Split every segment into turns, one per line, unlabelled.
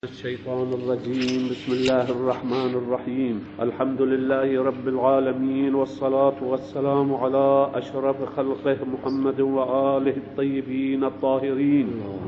الشيطان الرجيم. بسم الله الرحمن الرحيم. الحمد لله رب العالمين، والصلاة والسلام على أشرف خلقه محمد وآله الطيبين الطاهرين،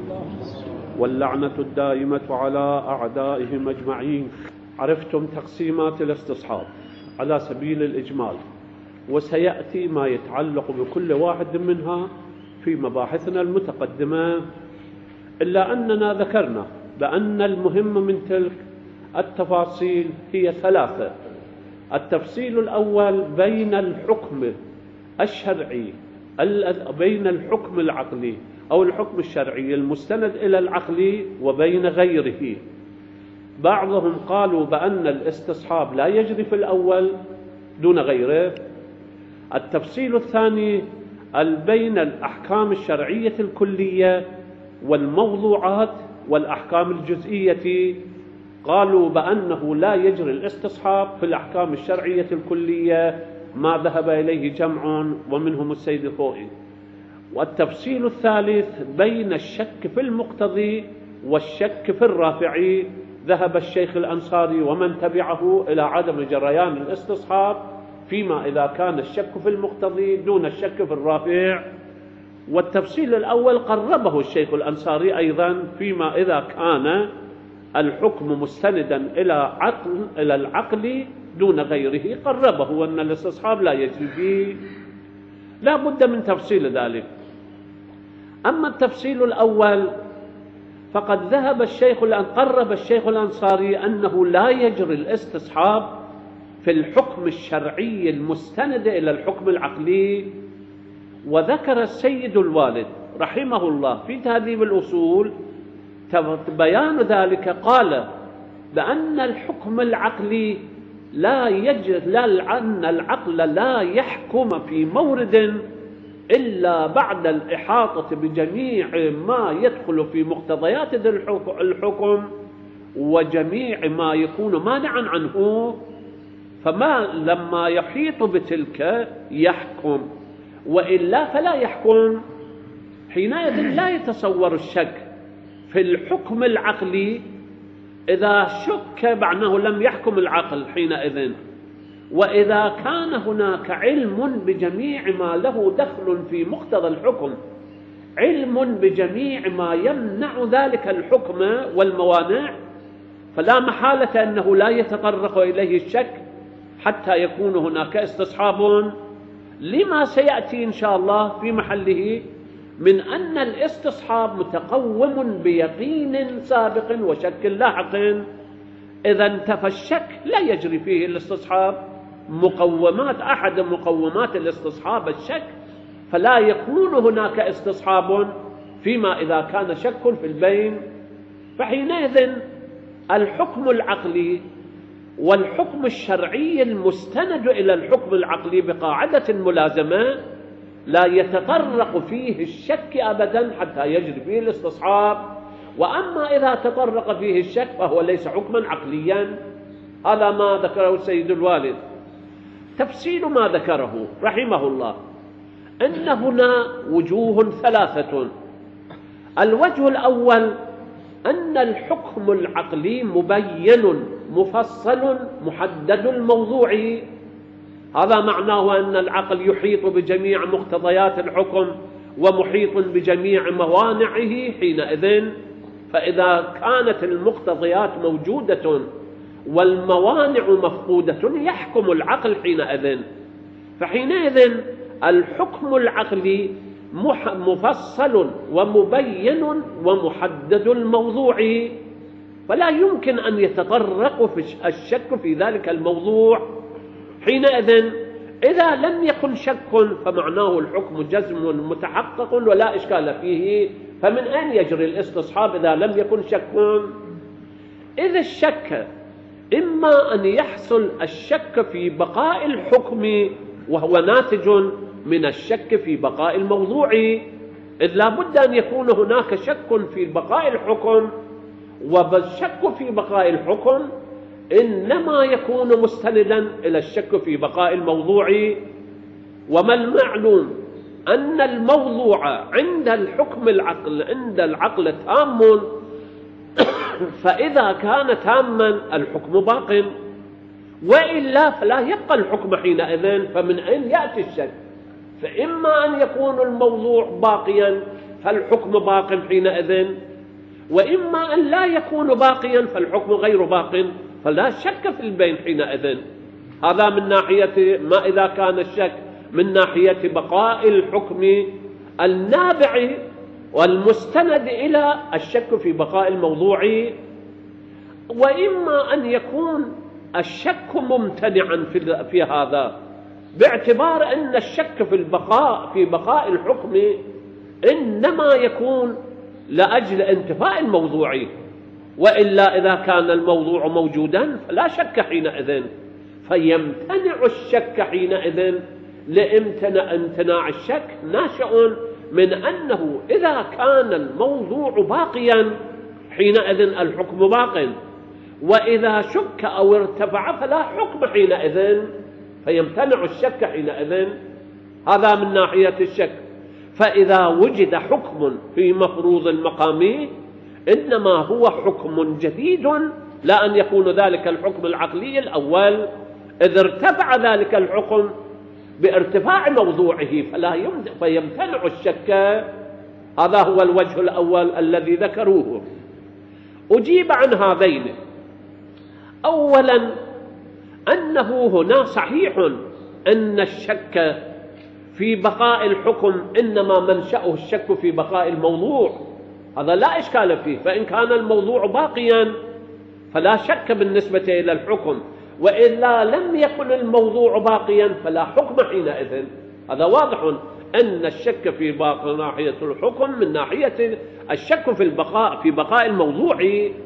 واللعنة الدائمة على أعدائهم أجمعين. عرفتم تقسيمات الاستصحاب على سبيل الإجمال، وسيأتي ما يتعلق بكل واحد منها في مباحثنا المتقدمة، إلا أننا ذكرنا بأن المهم من تلك التفاصيل هي ثلاثة. التفصيل الأول بين الحكم الشرعي، بين الحكم العقلي أو الحكم الشرعي المستند إلى العقل وبين غيره. بعضهم قالوا بأن الاستصحاب لا يجري في الأول دون غيره. التفصيل الثاني بين الأحكام الشرعية الكلية والموضوعات والأحكام الجزئية. قالوا بأنه لا يجري الاستصحاب في الأحكام الشرعية الكلية، ما ذهب إليه جمع ومنهم السيد الخوئي. والتفصيل الثالث بين الشك في المقتضي والشك في الرافعي، ذهب الشيخ الأنصاري ومن تبعه إلى عدم جريان الاستصحاب فيما إذا كان الشك في المقتضي دون الشك في الرافع. والتفصيل الأول قربه الشيخ الأنصاري أيضا فيما إذا كان الحكم مستندا إلى العقل دون غيره، قربه وأن الاستصحاب لا يجري فيه، لا بد من تفصيل ذلك. أما التفصيل الأول فقد قرب الشيخ الأنصاري أنه لا يجري الاستصحاب في الحكم الشرعي المستند إلى الحكم العقلي. وذكر السيد الوالد رحمه الله في تهذيب الأصول بيان ذلك، قال بأن الحكم العقلي أن العقل لا يحكم في مورد إلا بعد الإحاطة بجميع ما يدخل في مقتضيات الحكم وجميع ما يكون مانعا عنه، فما لما يحيط بتلك يحكم، وإلا فلا يحكم. حينئذ لا يتصور الشك في الحكم العقلي. إذا شك معناه لم يحكم العقل حينئذ. وإذا كان هناك علم بجميع ما له دخل في مقتضى الحكم، علم بجميع ما يمنع ذلك الحكم والموانع، فلا محالة أنه لا يتطرق إليه الشك حتى يكون هناك استصحاب لما سيأتي إن شاء الله في محله من أن الاستصحاب متقوم بيقين سابق وشك لاحق. إذا انتفى الشك لا يجري فيه الاستصحاب. أحد مقومات الاستصحاب الشك، فلا يكون هناك استصحاب فيما إذا كان شك في البين. فحينئذ الحكم العقلي والحكم الشرعي المستند إلى الحكم العقلي بقاعدة ملازمة لا يتطرق فيه الشك أبدا حتى يجري فيه الاستصحاب. وأما إذا تطرق فيه الشك فهو ليس حكما عقليا. هذا ما ذكره السيد الوالد. تفصيل ما ذكره رحمه الله أن هنا وجوه ثلاثة. الوجه الأول أن الحكم العقلي مبين مفصل محدد الموضوع. هذا معناه أن العقل يحيط بجميع مقتضيات الحكم ومحيط بجميع موانعه حينئذ. فإذا كانت المقتضيات موجودة والموانع مفقودة يحكم العقل حينئذ. فحينئذ الحكم العقلي مفصل ومبين ومحدد الموضوع، فلا يمكن أن يتطرق في الشك في ذلك الموضوع. حينئذ إذا لم يكن شك فمعناه الحكم جزم متحقق ولا إشكال فيه، فمن أين يجري الاستصحاب إذا لم يكن شك؟ إذا الشك إما أن يحصل الشك في بقاء الحكم وهو ناتج من الشك في بقاء الموضوع، إذ لا بد أن يكون هناك شك في بقاء الحكم، والشك في بقاء الحكم إنما يكون مستندا إلى الشك في بقاء الموضوع. وما المعلوم أن الموضوع عند العقل تام فإذا كان تاما الحكم باق، وإلا فلا يبقى الحكم حينئذ. فمن أين يأتي الشك؟ فإما أن يكون الموضوع باقيا فالحكم باق حينئذ، وإما أن لا يكون باقيا فالحكم غير باق، فلا شك في البين حينئذ. هذا من ناحية ما إذا كان الشك من ناحية بقاء الحكم النابع والمستند إلى الشك في بقاء الموضوع، وإما أن يكون الشك ممتنعا في هذا، باعتبار أن الشك في بقاء الحكم إنما يكون لأجل انتفاء الموضوع، وإلا إذا كان الموضوع موجودا فلا شك حينئذ، فيمتنع الشك حينئذ. امتناع الشك ناشئ من أنه إذا كان الموضوع باقيا حينئذ الحكم باق، وإذا شك أو ارتفع فلا حكم حينئذ، فيمتنع الشك حينئذ. هذا من ناحية الشك. فإذا وجد حكم في مفروض المقام إنما هو حكم جديد، لا أن يكون ذلك الحكم العقلي الأول، إذا ارتفع ذلك الحكم بارتفاع موضوعه فيمتنع الشك. هذا هو الوجه الأول الذي ذكروه. أجيب عن هذين. أولا أنه هنا صحيح أن الشك في بقاء الحكم إنما منشأه الشك في بقاء الموضوع، هذا لا إشكال فيه. فإن كان الموضوع باقيا فلا شك بالنسبة إلى الحكم، وإلا لم يكن الموضوع باقيا فلا حكم حينئذ. هذا واضح أن الشك في ناحية الحكم من ناحية الشك في بقاء الموضوع.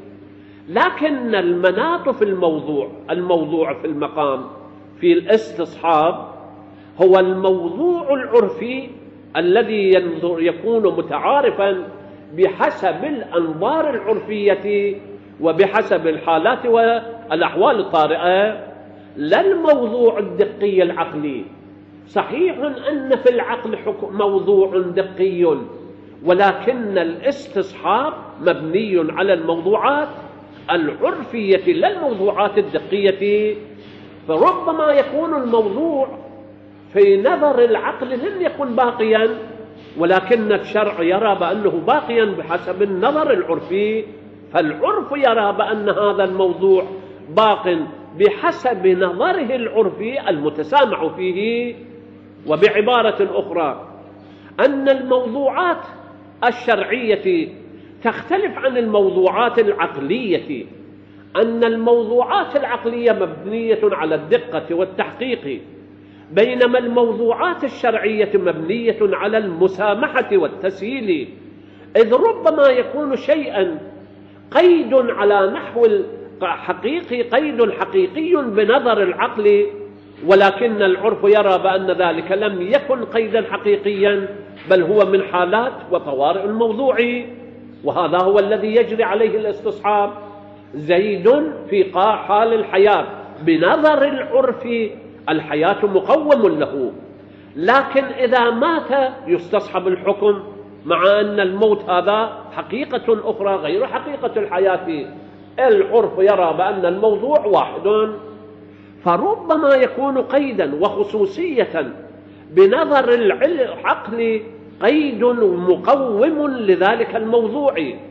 لكن المناط في الموضوع في المقام في الاستصحاب هو الموضوع العرفي الذي يكون متعارفا بحسب الأنظار العرفية وبحسب الحالات والأحوال الطارئة، لا الموضوع الدقي العقلي. صحيح أن في العقل موضوع دقي، ولكن الاستصحاب مبني على الموضوعات العرفية لا الموضوعات الدقية. فربما يكون الموضوع في نظر العقل لم يكن باقيا، ولكن الشرع يرى بأنه باقيا بحسب النظر العرفي، فالعرف يرى بأن هذا الموضوع باق بحسب نظره العرفي المتسامع فيه. وبعبارة أخرى أن الموضوعات الشرعية تختلف عن الموضوعات العقلية، أن الموضوعات العقلية مبنية على الدقة والتحقيق، بينما الموضوعات الشرعية مبنية على المسامحة والتسهيل. إذ ربما يكون شيئا قيد على نحو الحقيقي، قيد حقيقي بنظر العقل، ولكن العرف يرى بأن ذلك لم يكن قيدا حقيقيا، بل هو من حالات وطوارئ الموضوع. وهذا هو الذي يجري عليه الاستصحاب. زيد في حال الحياة بنظر العرف الحياة مقوم له، لكن إذا مات يستصحب الحكم، مع أن الموت هذا حقيقة أخرى غير حقيقة الحياة. العرف يرى بأن الموضوع واحد، فربما يكون قيدا وخصوصية بنظر العقل، قيد مقوم لذلك الموضوع،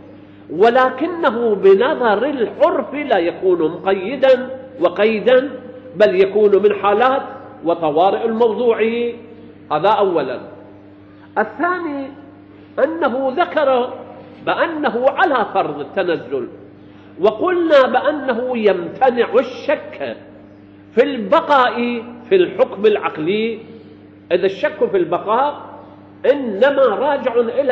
ولكنه بنظر العرف لا يكون مقيدا وقيدا، بل يكون من حالات وطوارئ الموضوع. هذا أولا. الثاني أنه ذكر بأنه على فرض التنزل، وقلنا بأنه يمتنع الشك في البقاء في الحكم العقلي. إذا الشك في البقاء إنما راجع إلى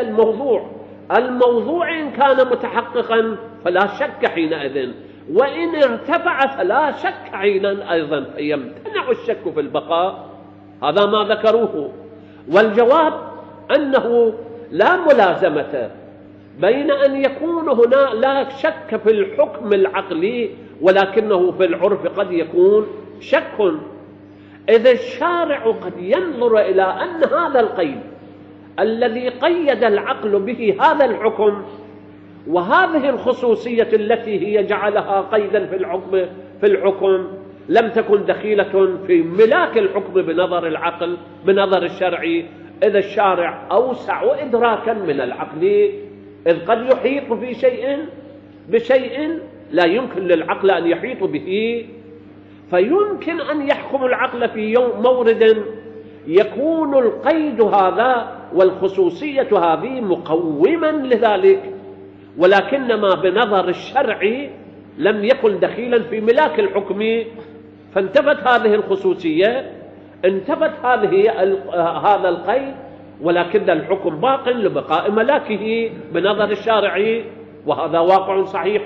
الموضوع إن كان متحققا فلا شك حينئذ، وإن ارتفع فلا شك حينا أيضا، فيمتنع الشك في البقاء. هذا ما ذكروه. والجواب أنه لا ملازمة بين أن يكون هنا لا شك في الحكم العقلي ولكنه في العرف قد يكون شك. إذا الشارع قد ينظر إلى أن هذا القيد الذي قيد العقل به هذا الحكم وهذه الخصوصية التي هي جعلها قيدا في الحكم لم تكن دخيلة في ملاك الحكم بنظر العقل بنظر الشرعي، إذا الشارع أوسع إدراكا من العقل، إذ قد يحيط في شيء بشيء لا يمكن للعقل أن يحيط به، فيمكن أن يحكم العقل في مورد يكون القيد هذا والخصوصية هذه مقوما لذلك، ولكنما بنظر الشرع لم يكن دخيلا في ملاك الحكم، فانتفت هذه الخصوصية، انتفت هذا القيد، ولكن الحكم باق لبقاء ملاكه بنظر الشارع، وهذا واقع صحيح.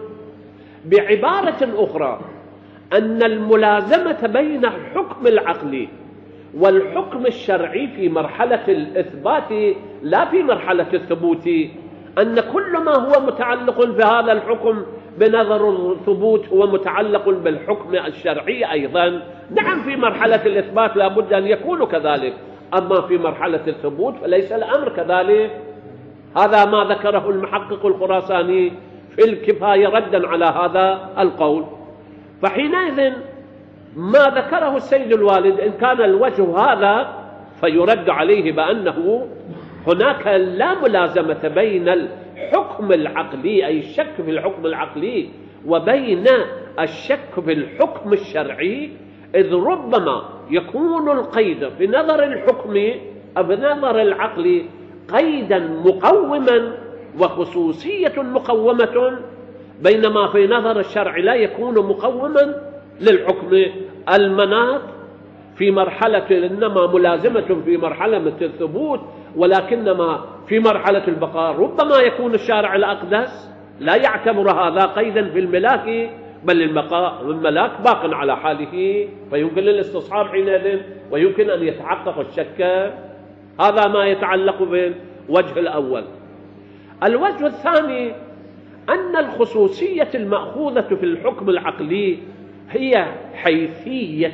بعبارة أخرى، أن الملازمة بين الحكم العقلي والحكم الشرعي في مرحلة الإثبات لا في مرحلة الثبوت، أن كل ما هو متعلق بهذا الحكم بنظر الثبوت هو متعلق بالحكم الشرعي أيضا. نعم، في مرحلة الإثبات لا بد أن يكون كذلك، أما في مرحلة الثبوت فليس الأمر كذلك. هذا ما ذكره المحقق الخراساني في الكفاية ردا على هذا القول. فحينئذ ما ذكره السيد الوالد إن كان الوجه هذا فيرد عليه بأنه هناك لا ملازمة بين الحكم العقلي أي الشك في الحكم العقلي وبين الشك في الحكم الشرعي، إذ ربما يكون القيد في نظر الحكم أو بنظر العقل قيدا مقوما وخصوصية مقومة، بينما في نظر الشرع لا يكون مقوما للحكم. المناط في مرحلة إنما ملازمة في مرحلة مثل الثبوت، ولكنما في مرحلة البقاء ربما يكون الشارع الأقدس لا يعتبر هذا قيدا في الملاك، بل الملاك باق على حاله، فيمكن الاستصحاب حينئذ ويمكن أن يتحقق الشك. هذا ما يتعلق بالوجه الأول. الوجه الثاني أن الخصوصية المأخوذة في الحكم العقلي هي حيثية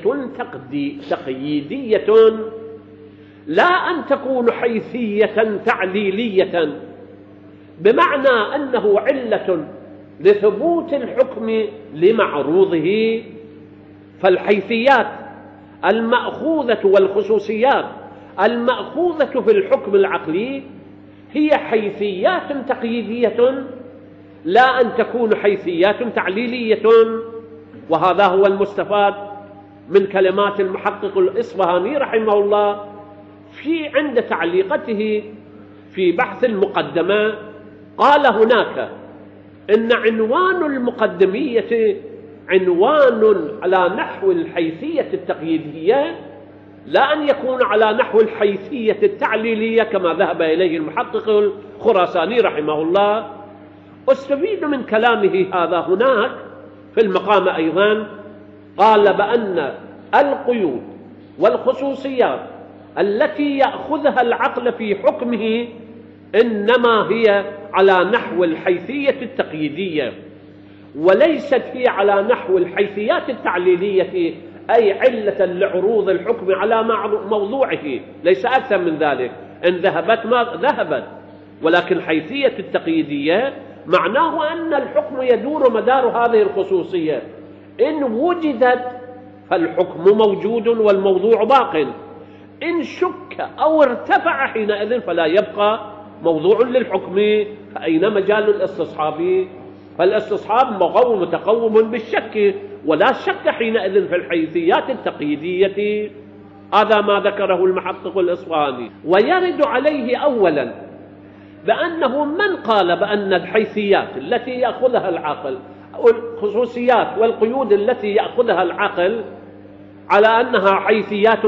تقييدية، لا أن تكون حيثية تعليلية، بمعنى أنه علة لثبوت الحكم لمعروضه. فالحيثيات المأخوذة والخصوصيات المأخوذة في الحكم العقلي هي حيثيات تقييدية، لا أن تكون حيثيات تعليلية. وهذا هو المستفاد من كلمات المحقق الإصفهاني رحمه الله عند تعليقته في بحث المقدمة. قال هناك إن عنوان المقدمية عنوان على نحو الحيثية التقييدية، لا أن يكون على نحو الحيثية التعليلية كما ذهب إليه المحقق الخراساني رحمه الله. استفيد من كلامه هذا هناك في المقام أيضا. قال بأن القيود والخصوصيات التي يأخذها العقل في حكمه إنما هي على نحو الحيثية التقييدية، وليست هي على نحو الحيثيات التعليلية أي علة لعروض الحكم على موضوعه، ليس أكثر من ذلك. إن ذهبت ما ذهبت، ولكن حيثية التقييدية معناه أن الحكم يدور مدار هذه الخصوصية، إن وجدت فالحكم موجود والموضوع باق، إن شك أو ارتفع حينئذ فلا يبقى موضوع للحكم. فأين مجال الاستصحاب؟ فالاستصحاب متقوم بالشك، ولا شك حينئذ في الحيثيات التقييدية. هذا ما ذكره المحقق الإصفهاني. ويرد عليه أولا بأنه من قال بأن الحيثيات التي يأخذها العقل أو الخصوصيات والقيود التي يأخذها العقل على أنها حيثيات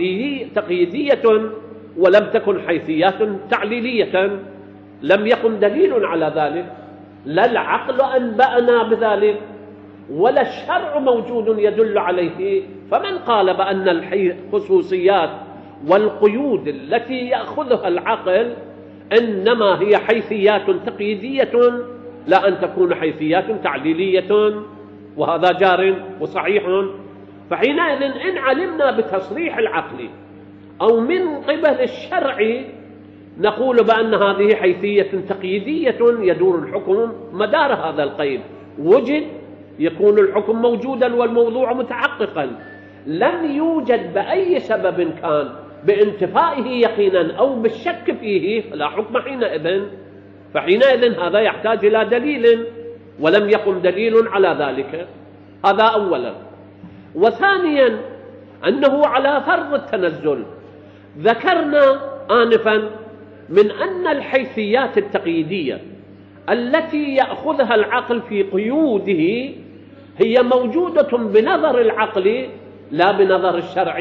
تقييدية ولم تكن حيثيات تعليلية، لم يكن دليل على ذلك، لا العقل أنبأنا بذلك ولا الشرع موجود يدل عليه. فمن قال بأن الخصوصيات والقيود التي يأخذها العقل إنما هي حيثيات تقييدية لا أن تكون حيثيات تعليلية، وهذا جار وصحيح. فحينئذ إن علمنا بتصريح العقل أو من قبل الشرع نقول بأن هذه حيثية تقييدية يدور الحكم مدار هذا القيد. وجد يكون الحكم موجودا والموضوع متحققا، لم يوجد بأي سبب كان بانتفائه يقينا أو بالشك فيه فلا حكم حينئذ. فحينئذ هذا يحتاج إلى دليل، ولم يقم دليل على ذلك. هذا أولا. وثانيا أنه على فرض التنزل ذكرنا آنفا من أن الحيثيات التقييدية التي يأخذها العقل في قيوده هي موجودة بنظر العقل لا بنظر الشرع.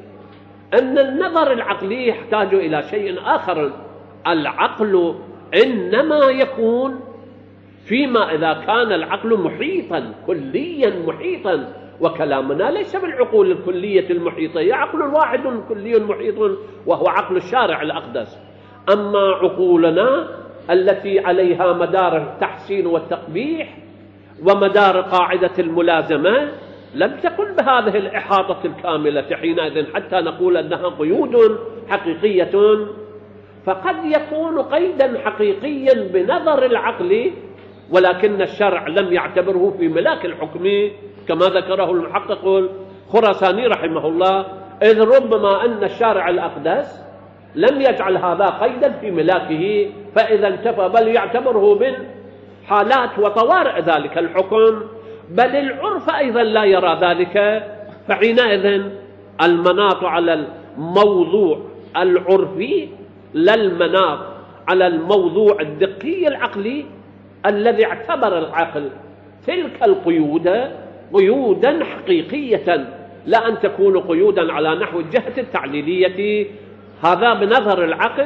أن النظر العقلي يحتاج إلى شيء آخر. العقل إنما يكون فيما إذا كان العقل محيطا كليا محيطا، وكلامنا ليس بالعقول الكلية المحيطة، هي عقل واحد كلي محيط وهو عقل الشارع الأقدس. أما عقولنا التي عليها مدار التحسين والتقبيح ومدار قاعدة الملازمة لم تكن بهذه الإحاطة الكاملة حينئذ حتى نقول أنها قيود حقيقية. فقد يكون قيدا حقيقيا بنظر العقل، ولكن الشرع لم يعتبره في ملاك الحكم كما ذكره المحقق الخراساني رحمه الله، إذ ربما أن الشارع الأقدس لم يجعل هذا قيدا في ملاكه، فإذا انتفى بل يعتبره من حالات وطوارئ ذلك الحكم، بل العرف أيضا لا يرى ذلك. فحينئذ المناط على الموضوع العرفي لا المناط على الموضوع الدقي العقلي الذي اعتبر العقل تلك القيود قيودا حقيقية، لا أن تكون قيودا على نحو الجهة التعليلية. هذا بنظر العقل،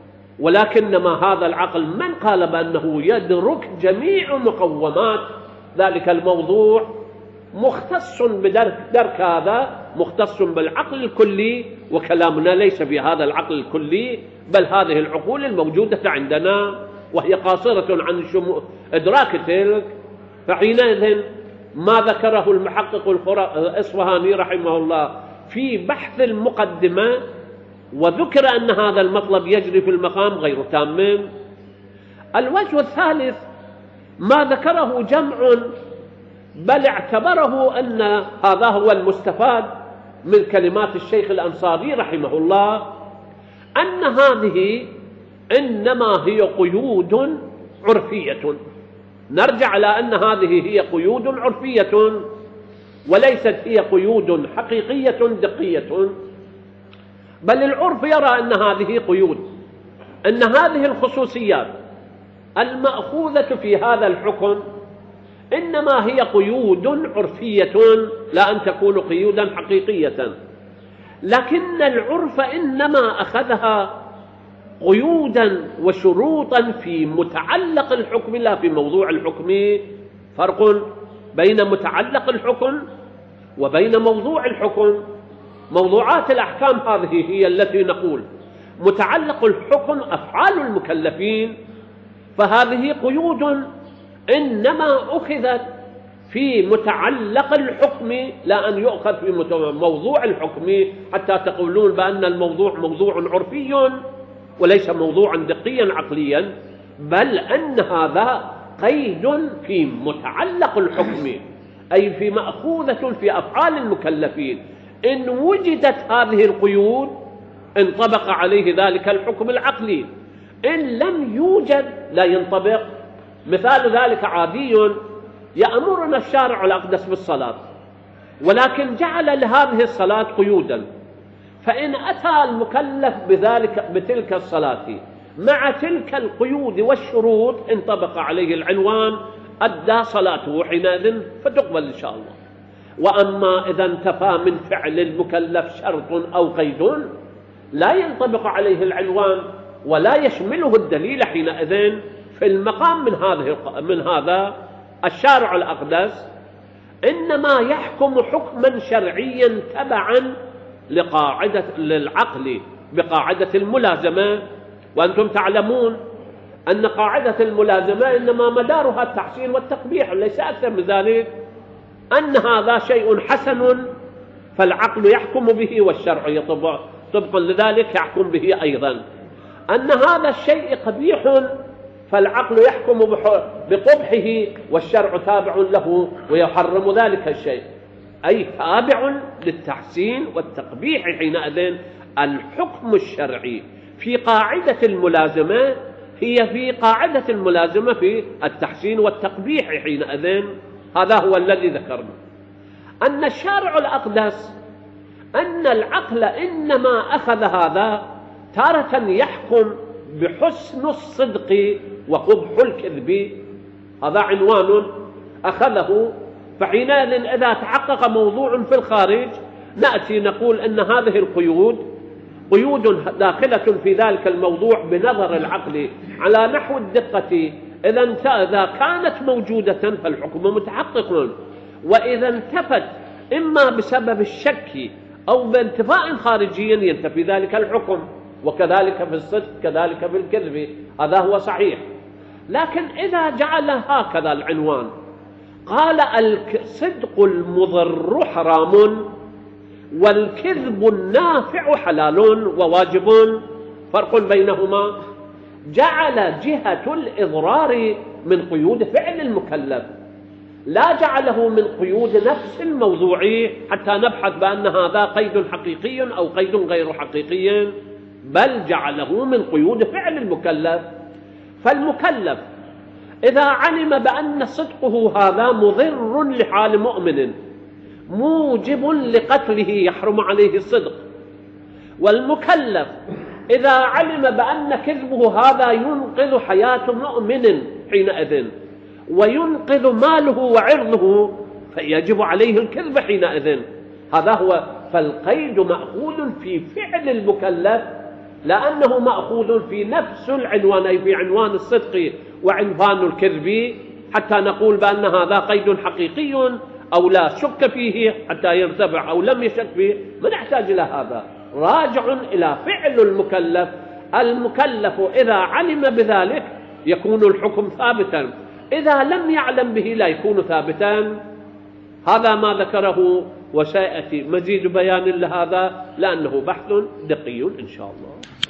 ولكنما هذا العقل من قال بأنه يدرك جميع مقومات ذلك الموضوع مختص بدرك هذا، مختص بالعقل الكلي، وكلامنا ليس بهذا العقل الكلي بل هذه العقول الموجودة عندنا وهي قاصرة عن إدراك تلك. فحينئذ ما ذكره المحقق الإصفهاني رحمه الله في بحث المقدمة وذكر أن هذا المطلب يجري في المقام غير تام. الوجه الثالث ما ذكره جمع بل اعتبره أن هذا هو المستفاد من كلمات الشيخ الأنصاري رحمه الله، أن هذه إنما هي قيود عرفية. نرجع على أن هذه هي قيود عرفية وليست هي قيود حقيقية دقية، بل العرف يرى أن هذه قيود، أن هذه الخصوصيات المأخوذة في هذا الحكم إنما هي قيود عرفية لا أن تكون قيودا حقيقية. لكن العرف إنما أخذها قيودا وشروطا في متعلق الحكم لا في موضوع الحكم. فرق بين متعلق الحكم وبين موضوع الحكم. موضوعات الأحكام هذه هي التي نقول متعلق الحكم أفعال المكلفين، فهذه قيود إنما أخذت في متعلق الحكم لا أن يؤخذ في موضوع الحكم، حتى تقولون بأن الموضوع موضوع عرفي وليس موضوعا دقيا عقليا، بل أن هذا قيد في متعلق الحكم أي في مأخوذة في أفعال المكلفين. إن وجدت هذه القيود انطبق عليه ذلك الحكم العقلي، إن لم يوجد لا ينطبق. مثال ذلك عادي، يأمرنا الشارع الأقدس بالصلاة ولكن جعل لهذه الصلاة قيودا، فإن أتى المكلف بتلك الصلاة مع تلك القيود والشروط انطبق عليه العنوان أدى صلاته حينئذ فتقبل إن شاء الله. وأما إذا انتفى من فعل المكلف شرط أو قيد لا ينطبق عليه العنوان ولا يشمله الدليل حينئذ في المقام من هذا الشارع الأقدس إنما يحكم حكما شرعيا تبعا للعقل بقاعدة الملازمة. وأنتم تعلمون أن قاعدة الملازمة إنما مدارها التحسين والتقبيح ليس أكثر من ذلك، أن هذا شيء حسن فالعقل يحكم به والشرع طبقا لذلك يحكم به أيضا. أن هذا الشيء قبيح فالعقل يحكم بقبحه والشرع تابع له ويحرم ذلك الشيء، أي تابع للتحسين والتقبيح. حينئذ الحكم الشرعي في قاعدة الملازمة هي في قاعدة الملازمة في التحسين والتقبيح. حينئذ هذا هو الذي ذكرنا، أن الشارع الأقدس أن العقل إنما أخذ هذا تارة يحكم بحسن الصدق وقبح الكذب، هذا عنوان أخذه. فحينئذ إذا تحقق موضوع في الخارج نأتي نقول أن هذه القيود قيود داخلة في ذلك الموضوع بنظر العقل على نحو الدقة. إذا كانت موجودة فالحكم متحقق، وإذا انتفت إما بسبب الشك أو بانتفاء خارجي ينتفي ذلك الحكم، وكذلك في الصدق كذلك في الكذب، هذا هو صحيح. لكن إذا جعل هكذا العنوان قال الصدق المضر حرام والكذب النافع حلال وواجب، فرق بينهما، جعل جهة الإضرار من قيود فعل المكلف، لا جعله من قيود نفس الموضوع حتى نبحث بأن هذا قيد حقيقي أو قيد غير حقيقي، بل جعله من قيود فعل المكلف. فالمكلف إذا علم بأن صدقه هذا مضر لحال مؤمن موجب لقتله يحرم عليه الصدق، والمكلف إذا علم بأن كذبه هذا ينقذ حياة مؤمن حينئذ وينقذ ماله وعرضه فيجب عليه الكذب حينئذ. هذا هو. فالقيد مأخوذ في فعل المكلف لأنه مأخوذ في نفس العنوان، أي في عنوان الصدق وعنوان الكذب، حتى نقول بأن هذا قيد حقيقي أو لا شك فيه حتى يرتفع أو لم يشك فيه، ما نحتاج إلى هذا، راجع إلى فعل المكلف. المكلف إذا علم بذلك يكون الحكم ثابتا، إذا لم يعلم به لا يكون ثابتا. هذا ما ذكره، وسيأتي مزيد بيان لهذا لأنه بحث دقيق إن شاء الله.